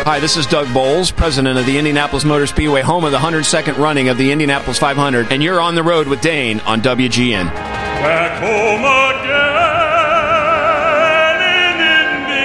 Hi, this is Doug Bowles, president of the Indianapolis Motor Speedway, home of the 102nd running of the Indianapolis 500, and you're on the road with Dane on WGN. Back home again in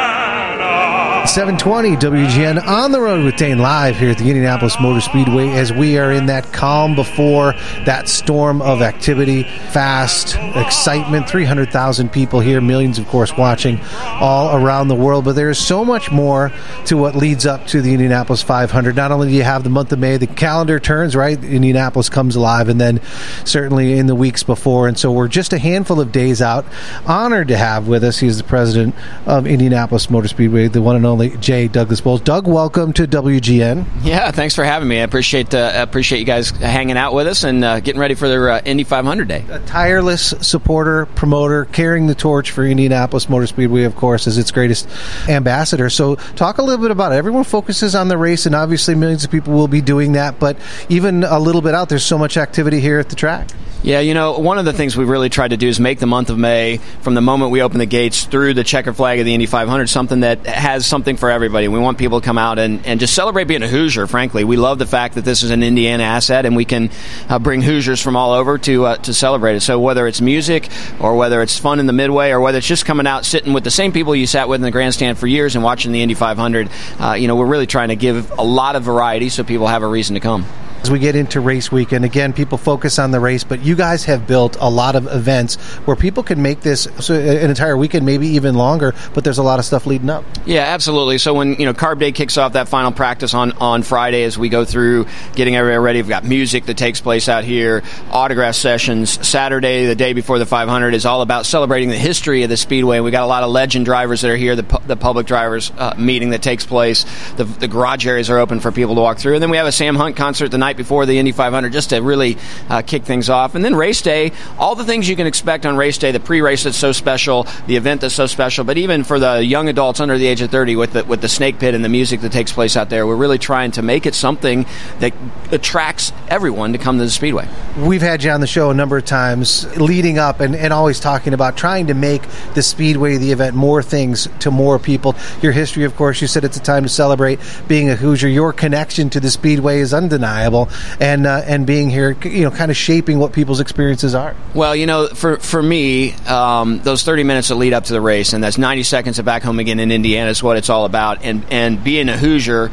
Indiana. 720 WGN on the road with Dane, live here at the Indianapolis Motor Speedway as we are in that calm before that storm of activity, fast, excitement, 300,000 people here, millions, of course, watching all around the world. But there is so much more to what leads up to the Indianapolis 500. Not only do you have the month of May, the calendar turns, right? Indianapolis comes alive, and then certainly in the weeks before. And so we're just a handful of days out. Honored to have with us, he's the president of Indianapolis Motor Speedway, the one and only Jay Douglas Bowles. Doug, welcome to WGN. Yeah, thanks for having me. I appreciate you guys hanging out with us and getting ready for their Indy 500 day. A tireless supporter, promoter, carrying the torch for Indianapolis Motor Speedway, of course, as its greatest ambassador. So talk a little bit about it. Everyone focuses on the race, and obviously millions of people will be doing that, but even a little bit out, there's so much activity here at the track. Yeah, you know, one of the things we've really tried to do is make the month of May, from the moment we open the gates through the checker flag of the Indy 500, something that has something for everybody. We want people to come out and just celebrate being a Hoosier, frankly. We love the fact that this is an Indiana asset, and we can bring Hoosiers from all over to celebrate it. So whether it's music, or whether it's fun in the Midway, or whether it's just coming out, sitting with the same people you sat with in the grandstand for years and watching the Indy 500, we're really trying to give a lot of variety so people have a reason to come. As we get into race weekend, again, people focus on the race, but you guys have built a lot of events where people can make this an entire weekend, maybe even longer, but there's a lot of stuff leading up. Yeah, absolutely. So when, Carb Day kicks off, that final practice on Friday as we go through getting everybody ready, we've got music that takes place out here, autograph sessions. Saturday, the day before the 500, is all about celebrating the history of the Speedway. We've got a lot of legend drivers that are here, the public drivers meeting that takes place. The garage areas are open for people to walk through. And then we have a Sam Hunt concert the night before the Indy 500 just to really kick things off. And then race day, all the things you can expect on race day, the pre-race that's so special, the event that's so special, but even for the young adults under the age of 30 with the snake pit and the music that takes place out there, we're really trying to make it something that attracts everyone to come to the Speedway. We've had you on the show a number of times leading up and always talking about trying to make the Speedway, the event, more things to more people. Your history, of course, you said it's a time to celebrate being a Hoosier. Your connection to the Speedway is undeniable. And being here, kind of shaping what people's experiences are. Well, for me, those 30 minutes that lead up to the race, and that's 90 seconds of Back Home Again in Indiana, is what it's all about. And being a Hoosier,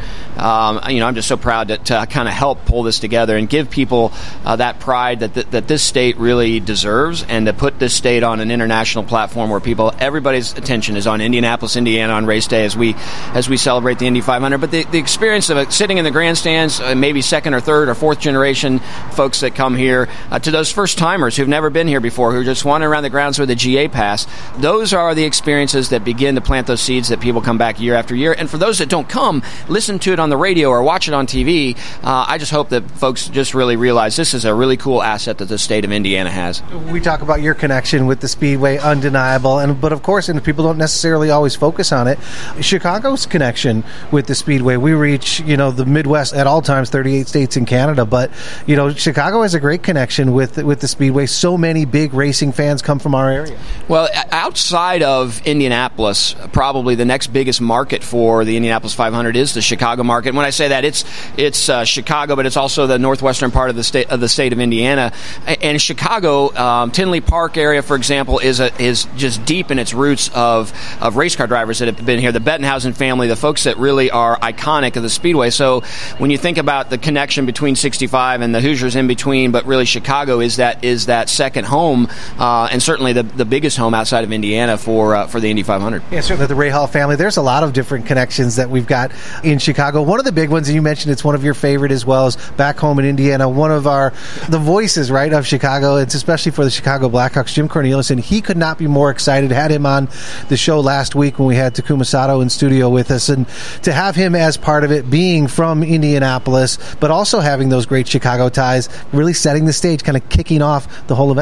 I'm just so proud to kind of help pull this together and give people that pride that this state really deserves, and to put this state on an international platform where everybody's attention is on Indianapolis, Indiana on race day as we celebrate the Indy 500. But the experience of sitting in the grandstands, maybe second or third or fourth generation folks that come here, to those first timers who've never been here before, who are just wandering around the grounds with a GA pass, those are the experiences that begin to plant those seeds that people come back year after year. And for those that don't come, listen to it on the radio or watch it on TV. I just hope that folks just really realize this is a really cool asset that the state of Indiana has. We talk about your connection with the Speedway, undeniable, but of course, and people don't necessarily always focus on it, Chicago's connection with the Speedway. We reach, the Midwest at all times, 38 states in Canada, but Chicago has a great connection with the Speedway. So many big racing fans come from our area. Well, outside of Indianapolis, probably the next biggest market for the Indianapolis 500 is the Chicago market. And when I say that, it's Chicago, but it's also the northwestern part of the state of Indiana. And Chicago, Tinley Park area, for example, is just deep in its roots of race car drivers that have been here. The Bettenhausen family, the folks that really are iconic of the Speedway. So when you think about the connection between 65 and the Hoosiers in between, but really Chicago is that second home, and certainly the biggest home outside of Indiana for the Indy 500. Yeah, certainly the Ray Hall family. There's a lot of different connections that we've got in Chicago. One of the big ones, and you mentioned it's one of your favorite as well, is Back Home in Indiana. One of the voices, right, of Chicago. It's especially for the Chicago Blackhawks, Jim Cornelison. He could not be more excited. Had him on the show last week when we had Takuma Sato in studio with us, and to have him as part of it, being from Indianapolis, but also having those great Chicago ties, really setting the stage, kind of kicking off the whole event.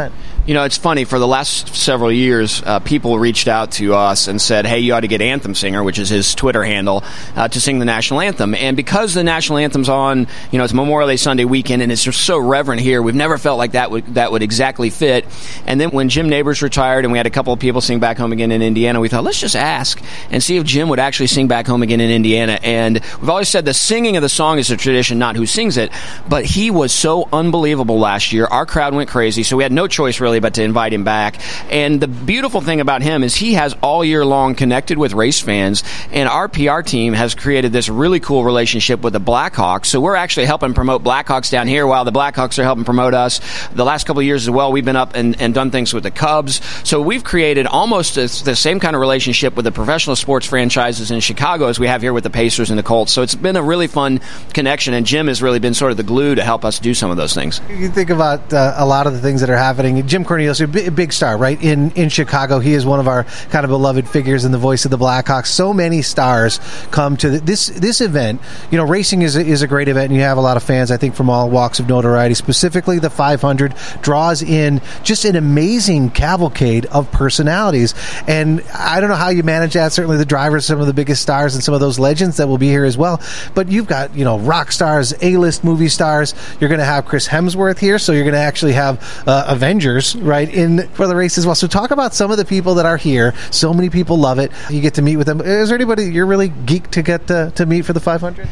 You know, it's funny, for the last several years, people reached out to us and said, hey, you ought to get Anthem Singer, which is his Twitter handle, to sing the national anthem. And because the national anthem's on, you know, it's Memorial Day Sunday weekend, and it's just so reverent here, we've never felt like that would exactly fit. And then when Jim Nabors retired and we had a couple of people sing Back Home Again in Indiana, we thought, let's just ask and see if Jim would actually sing Back Home Again in Indiana. And we've always said the singing of the song is a tradition, not who sings it. But he was so unbelievable last year. Our crowd went crazy, so we had no choice really but to invite him back. And the beautiful thing about him is he has all year long connected with race fans, and our PR team has created this really cool relationship with the Blackhawks. So we're actually helping promote Blackhawks down here while the Blackhawks are helping promote us. The last couple of years as well, we've been up and done things with the Cubs. So we've created almost the same kind of relationship with the professional sports franchises in Chicago as we have here with the Pacers and the Colts. So it's been a really fun connection, and Jim has really been sort of the glue to help us do some of those things. You think about a lot of the things that are happening. Jim Cornelius, a big star, right, in Chicago. He is one of our kind of beloved figures and the voice of the Blackhawks. So many stars come to this event. You know, racing is a great event, and you have a lot of fans, I think, from all walks of notoriety. Specifically, the 500 draws in just an amazing cavalcade of personalities. And I don't know how you manage that. Certainly the drivers, some of the biggest stars, and some of those legends that will be here as well. But you've got, you know, rock stars, A-list movie stars. You're going to have Chris Hemsworth here, so you're going to actually have Avengers, right, in for the race as well. So talk about some of the people that are here. So many people love it. You get to meet with them. Is there anybody you're really geeked to get to meet for the 500?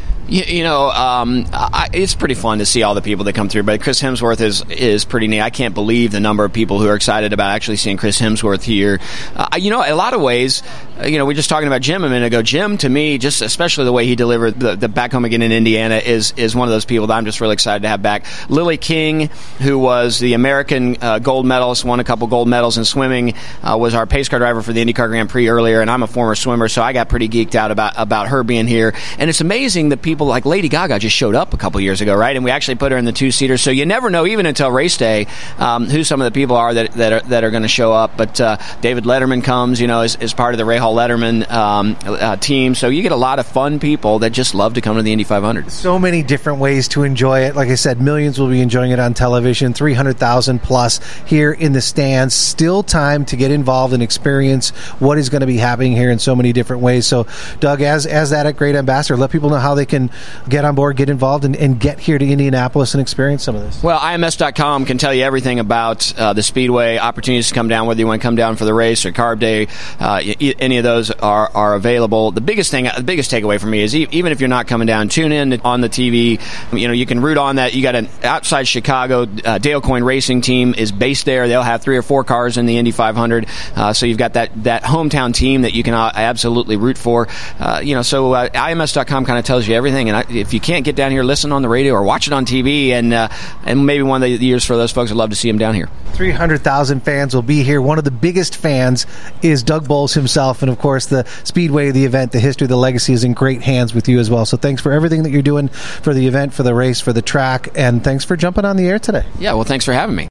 It's pretty fun to see all the people that come through. But Chris Hemsworth is pretty neat. I can't believe the number of people who are excited about actually seeing Chris Hemsworth here. A lot of ways, we're just talking about Jim a minute ago. Jim, to me, just especially the way he delivered the Back Home Again in Indiana, is one of those people that I'm just really excited to have back. Lily King, who was the American gold medalist, won a couple gold medals in swimming, was our pace car driver for the IndyCar Grand Prix earlier, and I'm a former swimmer, so I got pretty geeked out about her being here. And it's amazing that people like Lady Gaga just showed up a couple years ago, right? And we actually put her in the two-seater, so you never know, even until race day, who some of the people are that are going to show up. But David Letterman comes, as part of the Ray Hall Letterman team, so you get a lot of fun people that just love to come to the Indy 500. So many different ways to enjoy it. Like I said, millions will be enjoying it on television, 300,000 plus here in the stands. Still time to get involved and experience what is going to be happening here in so many different ways. So, Doug, as that great ambassador, let people know how they can get on board, get involved, and get here to Indianapolis and experience some of this. Well, IMS.com can tell you everything about the Speedway, opportunities to come down, whether you want to come down for the race or Carb Day. Any of those are available. The biggest takeaway for me is even if you're not coming down, tune in on the TV. You can root on that. You got an outside Chicago Dale Coyne Racing team is based there. They'll have 3 or 4 cars in the Indy 500. So you've got that hometown team that you can absolutely root for. So IMS.com kind of tells you everything. And if you can't get down here, listen on the radio or watch it on TV. And maybe one of the years for those folks, I'd love to see them down here. 300,000 fans will be here. One of the biggest fans is Doug Boles himself. And, of course, the Speedway, the event, the history, the legacy is in great hands with you as well. So thanks for everything that you're doing for the event, for the race, for the track. And thanks for jumping on the air today. Yeah, well, thanks for having me.